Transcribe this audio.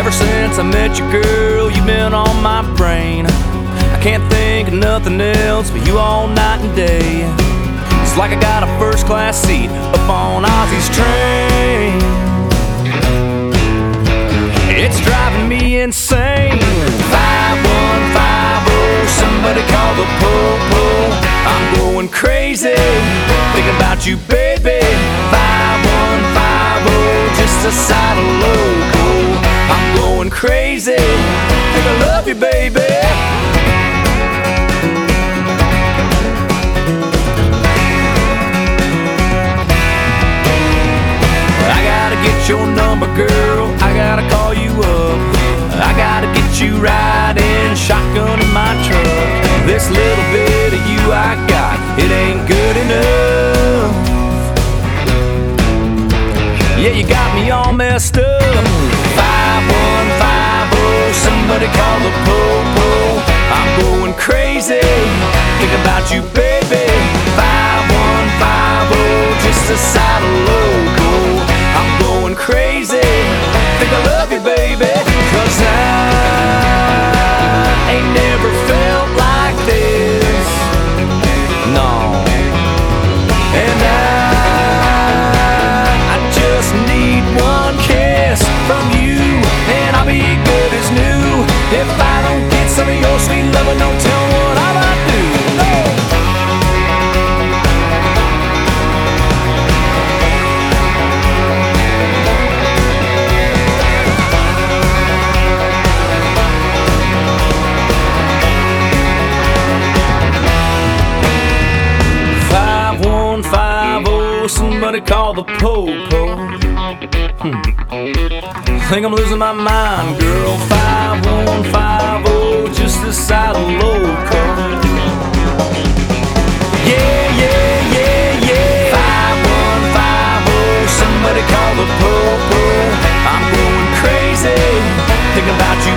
Ever since I met you, girl, you've been on my brain. I can't think of nothing else but you all night and day. It's like I got a first-class seat up on Ozzy's train. It's driving me insane. 5150, somebody call the po-po. I'm going crazy, thinking about you, baby. 5150, just a side of loco. I'm going crazy, think I love you, baby. I gotta get your number, girl, I gotta call you up. I gotta get you riding shotgun in my truck. This little bit of you I got, it ain't good enough. Yeah, you got me all messed up. 5150, somebody call the po-po. I'm going crazy, think about you, baby. 5150, just a side of loco. I'm going crazy, think I love you, baby. 'Cause I ain't never felt like this, no. And I just need one kiss from you, and I'll be good as new. If I don't get some of your sweet loving, don't tell me what I might do. No. 5150, somebody call the po-po. Think I'm losing my mind, girl. 5150, just a side of loco. Yeah, yeah, yeah, yeah. 5150, somebody call the po-po. I'm going crazy, thinking about you,